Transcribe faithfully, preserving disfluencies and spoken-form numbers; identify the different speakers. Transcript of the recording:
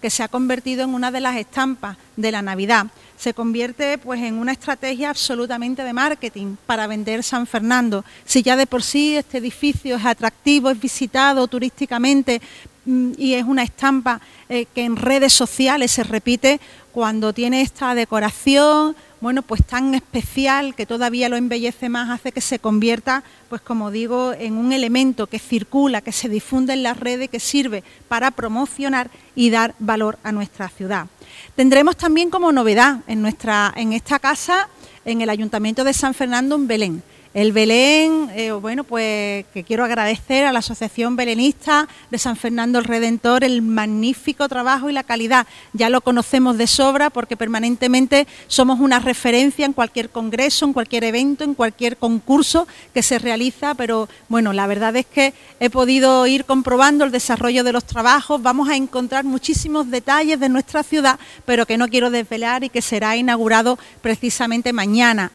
Speaker 1: que se ha convertido en una de las estampas de la Navidad. Se convierte pues en una estrategia absolutamente de marketing para vender San Fernando. Si ya de por sí este edificio es atractivo, es visitado turísticamente mmm, y es una estampa eh, que en redes sociales se repite, cuando tiene esta decoración, bueno, pues tan especial que todavía lo embellece más, hace que se convierta, pues como digo, en un elemento que circula, que se difunde en las redes, que sirve para promocionar y dar valor a nuestra ciudad. Tendremos también como novedad en, nuestra, en esta casa, en el Ayuntamiento de San Fernando, un Belén. El Belén, eh, bueno, pues que quiero agradecer a la Asociación Belenista de San Fernando el Redentor el magnífico trabajo y la calidad. Ya lo conocemos de sobra porque permanentemente somos una referencia en cualquier congreso, en cualquier evento, en cualquier concurso que se realiza, pero bueno, la verdad es que he podido ir comprobando el desarrollo de los trabajos. Vamos a encontrar muchísimos detalles de nuestra ciudad, pero que no quiero desvelar y que será inaugurado precisamente mañana.